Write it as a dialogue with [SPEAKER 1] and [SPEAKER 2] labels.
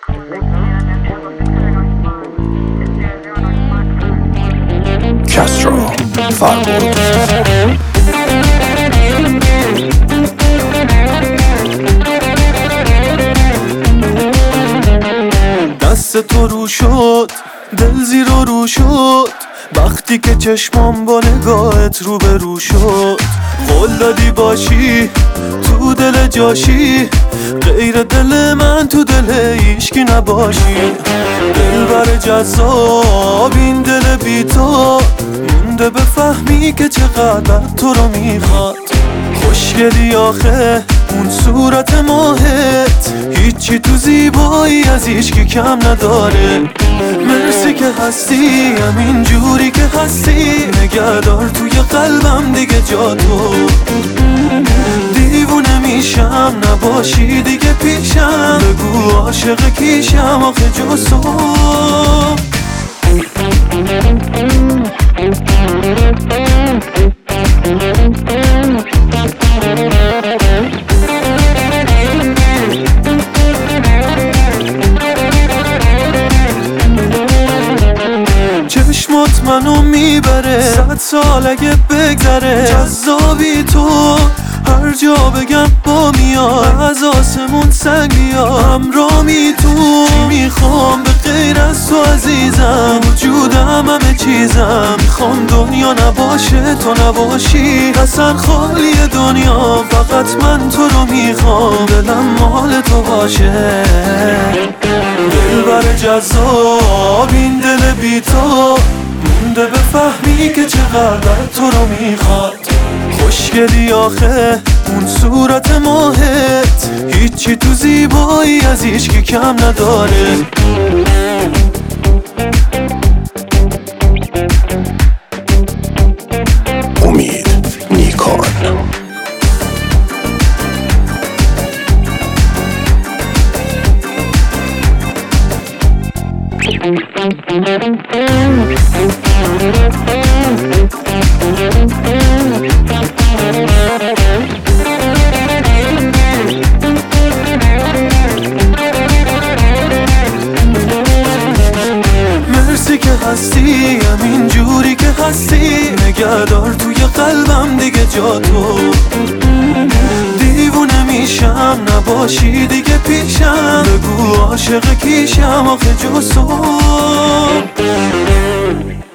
[SPEAKER 1] کسرا فربود.
[SPEAKER 2] دست تو رو شد، دل زیر رو شد، وقتی که چشمام با نگاهت رو به رو شد. قول دادی باشی تو دل جاشی، غیر دل من تو دل هیچکی نباشی. دل بر جذاب این دل بی تو مونده بفهمی که چقدر تو رو میخواد. خوشگلی آخه اون صورت ماهت، هیچی تو زیبایی از هیچکی کم نداره. مرسی که هستی همین جوری که هستی، نگهدار توی قلبم دیگه جا تو. دیوونه میشم نباشی دیگه پیشم، بگو عاشق کیشم آخه جز تو. چشمات منو میبره 100 سال اگه بگذره. جذابی تو هر جا بگم با میاد، از آسمون سنگ میاد همرامی تو. میخوام به غیر از تو عزیزم، وجودم همه چیزم. میخوام دنیا نباشه تو نباشی، اصلا خالی دنیا فقط من تو رو میخوام. دلم مال تو باشه، دل بر جذاب این دل بی تو مونده بفهمی که چقدر تو رو میخواد. خوشگلی آخه اون صورت ماهت، هیچی تو زیبایی از هیچکی کم نداره.
[SPEAKER 1] امید نیکان.
[SPEAKER 2] مرسی که هستی همین جوری که هستی، نگهدار توی قلبم دیگه جا تو. دیوونه میشم نباشی دیگه پیشم، بگو عاشق کیشم آخه جز تو.